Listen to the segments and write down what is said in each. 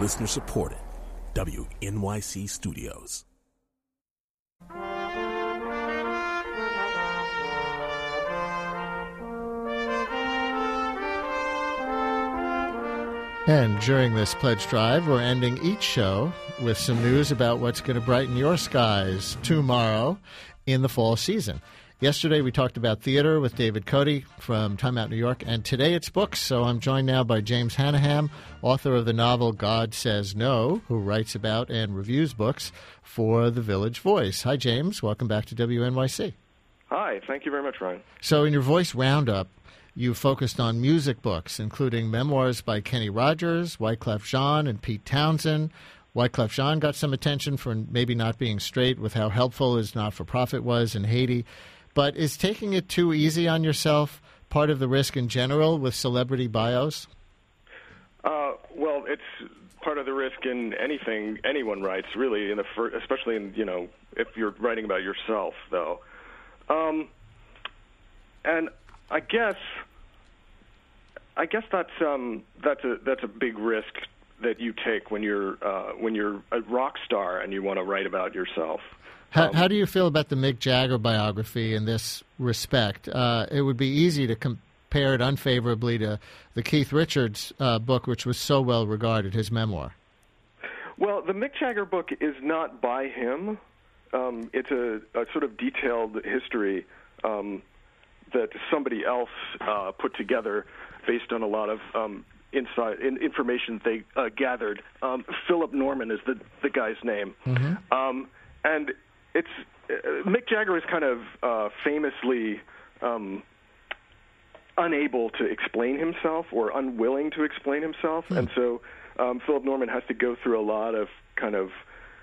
Listener supported. WNYC Studios. And during this pledge drive, we're ending each show with some news about what's going to brighten your skies tomorrow in the fall season. Yesterday, we talked about theater with David Cody from Time Out New York, and today it's books. So I'm joined now by James Hannaham, author of the novel God Says No, who writes about and reviews books for The Village Voice. Hi, James. Welcome back to WNYC. Hi. Thank you very much, Ryan. So in your Voice Roundup, you focused on music books, including memoirs by Kenny Rogers, Wyclef Jean, and Pete Townsend. Wyclef Jean got some attention for maybe not being straight with how helpful his not-for-profit was in Haiti. But is taking it too easy on yourself part of the risk in general with celebrity bios? Well, it's part of the risk in anything anyone writes, really, especially in, if you're writing about yourself, though. And I guess that's a big risk that you take when you're a rock star and you want to write about yourself. How do you feel about the Mick Jagger biography in this respect? It would be easy to compare it unfavorably to the Keith Richards book, which was so well regarded, his memoir. Well, the Mick Jagger book is not by him. It's a sort of detailed history that somebody else put together based on a lot of information they gathered. Philip Norman is the guy's name. Mm-hmm. And it's Mick Jagger is kind of famously unable to explain himself or unwilling to explain himself, and so Philip Norman has to go through a lot of kind of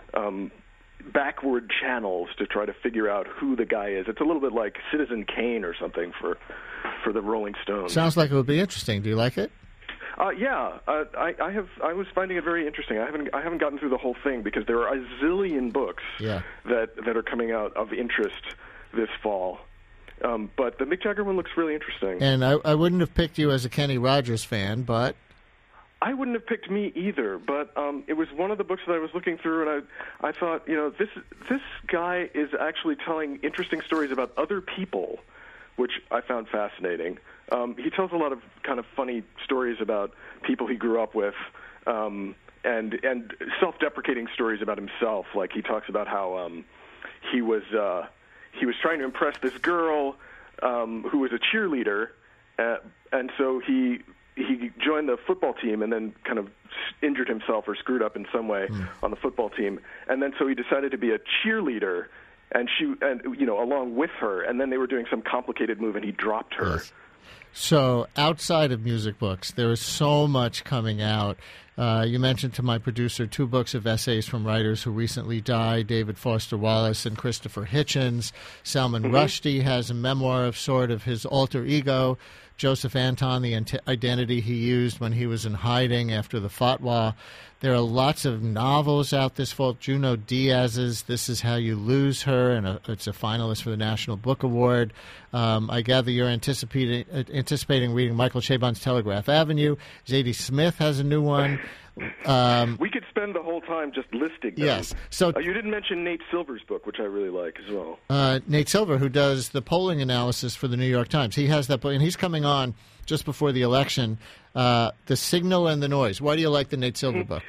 backward channels to try to figure out who the guy is. It's a little bit like Citizen Kane or something for the Rolling Stones. Sounds like it would be interesting. Do you like it? Yeah, I was finding it very interesting. I haven't gotten through the whole thing because there are a zillion books that are coming out of interest this fall. But the Mick Jagger one looks really interesting. And I wouldn't have picked you as a Kenny Rogers fan, but I wouldn't have picked me either. But it was one of the books that I was looking through, and I thought, this guy is actually telling interesting stories about other people, which I found fascinating. He tells a lot of kind of funny stories about people he grew up with, and self-deprecating stories about himself. Like he talks about how he was trying to impress this girl who was a cheerleader, and so he joined the football team and then kind of injured himself or screwed up in some way on the football team, and then so he decided to be a cheerleader. And along with her, and then they were doing some complicated move, and he dropped her. Yes. So, outside of music books, there is so much coming out. You mentioned to my producer 2 books of essays from writers who recently died: David Foster Wallace and Christopher Hitchens. Salman Rushdie has a memoir of sort of his alter ego. Joseph Anton, the identity he used when he was in hiding after the fatwa. There are lots of novels out this fall. Junot Diaz's This Is How You Lose Her, and it's a finalist for the National Book Award. I gather you're anticipating reading Michael Chabon's Telegraph Avenue. Zadie Smith has a new one. We could spend the whole time just listing them. Yes. So you didn't mention Nate Silver's book, which I really like as well. Nate Silver, who does the polling analysis for the New York Times, he has that book, and he's coming on just before the election. The Signal and the Noise. Why do you like the Nate Silver book?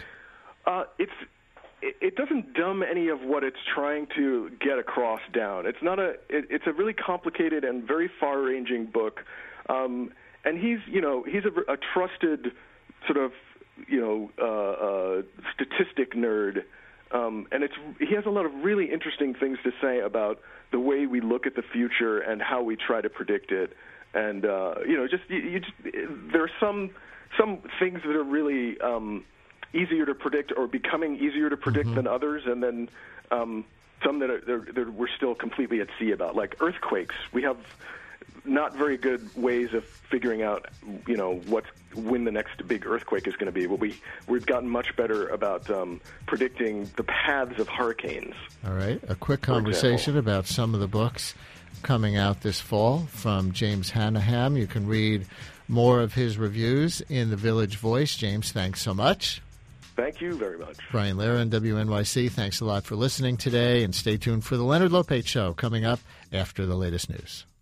It doesn't dumb any of what it's trying to get across down. It's not it's a really complicated and very far-ranging book, and he's a trusted sort of statistic nerd, and he has a lot of really interesting things to say about the way we look at the future and how we try to predict it. And there are some things that are really easier to predict or becoming easier to predict than others, and then some that we're still completely at sea about, like earthquakes. We have not very good ways of figuring out, when the next big earthquake is going to be. Well, we've gotten much better about predicting the paths of hurricanes. All right, a quick conversation about some of the books coming out this fall from James Hannaham. You can read more of his reviews in The Village Voice. James, thanks so much. Thank you very much. Brian Lehrer and WNYC, thanks a lot for listening today, and stay tuned for the Leonard Lopate Show coming up after the latest news.